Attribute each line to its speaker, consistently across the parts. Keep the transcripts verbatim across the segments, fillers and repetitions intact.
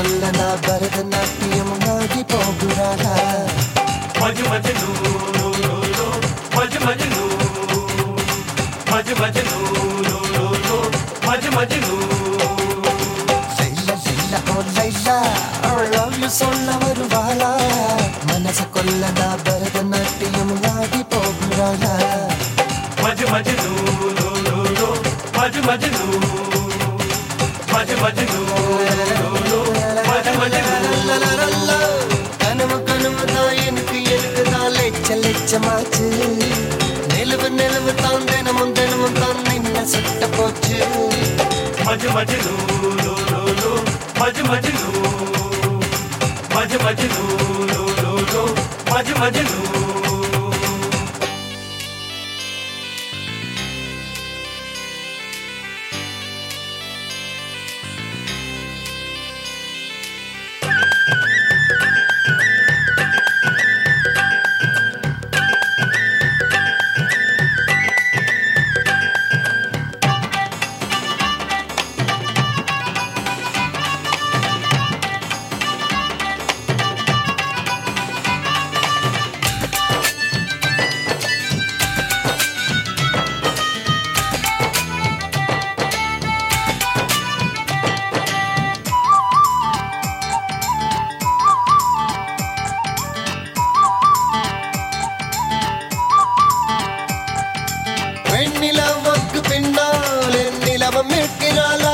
Speaker 1: கொல்லனா Bharatanatyam Aadi போகுறாளா
Speaker 2: மஜு Majnu மஜு Majnu மஜு Majnu மஜு Majnu
Speaker 1: Laila Laila O Laila I love you சொல்ல வருவாளா மனச கொல்லனா பரதநாட்டியம் ஆடி போகுறாளா
Speaker 2: மஜு மஜ்னு மஜு மஜ்னு மஜு மஜ்னு மஜு மஜ்னு
Speaker 1: கனவு கனவு தான் எனக்கு எனக்கு தான் லெச்ச லெச்சமாச்சு நிலவு நிலவு தான் தினமும் தினமும் தான் நின்ன சுட்ட போச்சு
Speaker 2: மஜு மஜ்னு மஜு மஜ்னு மஜு மஜ்னு மஜு மஜ்னு
Speaker 1: வெண்ணிலவுக்கு பின்னால் என் நிலவம் இருக்கிறாளா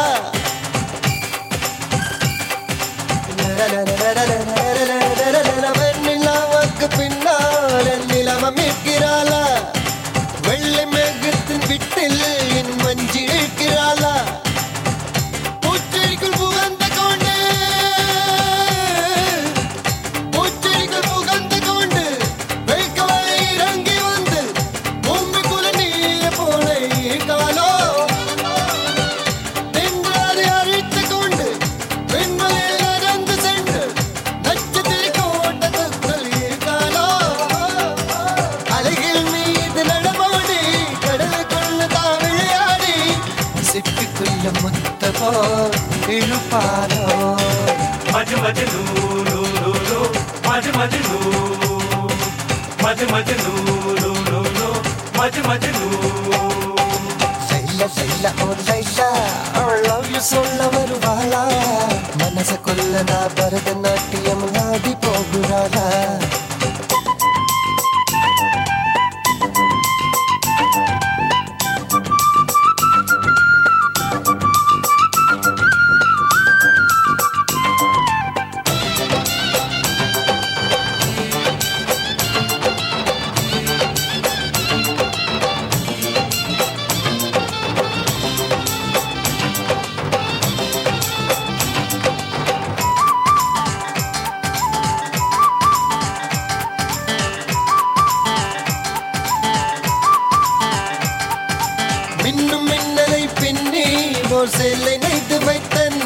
Speaker 1: வெண்ணிலவுக்கு பின்னால் என் நிலவம் இருக்கிறாளா வெள்ளை மேகத்தின் விட்டில் என் மஞ்சி இருக்கிறாளா பூச்செடிக்குள் புகந்த கொண்டு பூச்செடிக்குள் புகந்த கொண்டு வெய்கவலை இறங்கி வந்து பூமிக்குள்ள நீல போல காலோ நின்றாரை அழைத்து கொண்டு விண்வெளியில் நடந்து சென்று நட்சத்திர கோட்டத்துக்குள் காலோ அலைகள் மீது நடமாடி கடலுக்குள்ள தான் விளையாடி சிட்டுக்குள்ள முத்த போல் இழுப்பாரோ
Speaker 2: மஜு மஜ்னு மஜு மஜ்னு மஜு மஜ்னு மஜு மஜ்னு
Speaker 1: லைலா லைலா ஓ லைலா I love you சொல்ல வருவாளா மனச கொல்லனா பரதநாட்டியம் ஆடி போகுறாளா மின்னும் மின்னலை பின்னி ஓர் சேலை நைத்து வைத்தன்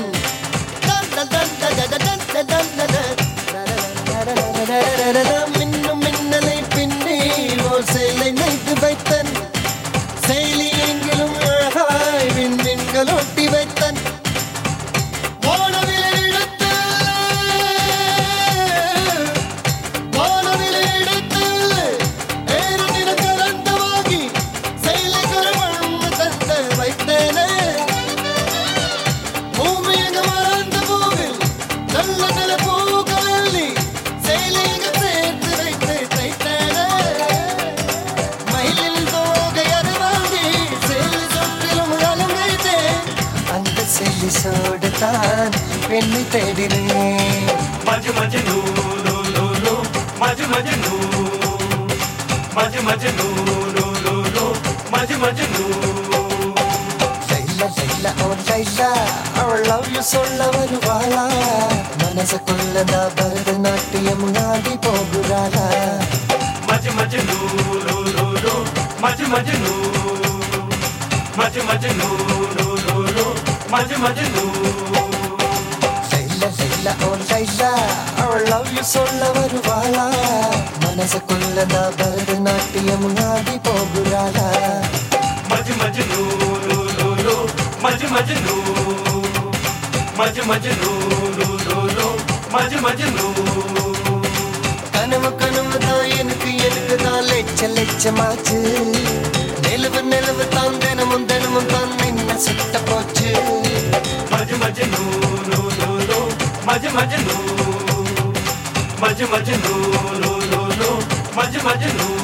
Speaker 1: மின்னும் மின்னலை பின்னி ஓர் சேலை நைத்து வைத்தன் செயலி எங்கிலும் அழகாய் விண்மீன்கள் ஒட்டி வைத்தன் வானவிலை எடுத்து வானவிலை எடுத்து ஏறு நிறம் கலந்து வாங்கி செயலை கருமணம் தந்த வைத்தேனே பூமி எங்க மறந்த பூவில் நல்ல நல்ல பூக்கள் அள்ளி செயலை எங்க சேர்த்து வைத்து தைத்தேனே மயிலில் தோகை அது வாங்கி செயலை சொற்றிலும் அலங்கரித்தேன் அந்த செல்லி சோடுதான் பெண்ணை தேடினேன்
Speaker 2: மஜு மஜ்னு மஜு மஜ்னு மஜு மஜ்னு மஜு மஜ்னு
Speaker 1: லைலா லைலா ஓ லைலா I love you சொல்ல வருவாளா மனச கொல்லனா பரதநாட்டியம் ஆடி போகுறாளா
Speaker 2: மஜு மஜ்னு மஜு மஜ்னு மஜு மஜ்னு மஜு மஜ்னு
Speaker 1: லைலா லைலா ஓ லைலா I love you சொல்ல வருவாளா மனச கொல்லனா பரதநாட்டியம் ஆடி போகுறாளா
Speaker 2: மஜு மஜ்னு மஜு மஜ்னு மஜு மஜ்னு மஜ்னு
Speaker 1: கனவு கனவு தான் எனக்கு எனக்கு தான் லெச்ச லெச்சமாச்சு நிலவு நிலவு தான் தினமும் தினமும் தான் நின்ன சுட்ட போச்சு
Speaker 2: மஜ் மஜ்னு நோ நோ நோ மஜ் மஜ்னு மஜ் மஜ்னு நோ நோ நோ மஜ் மஜ்னு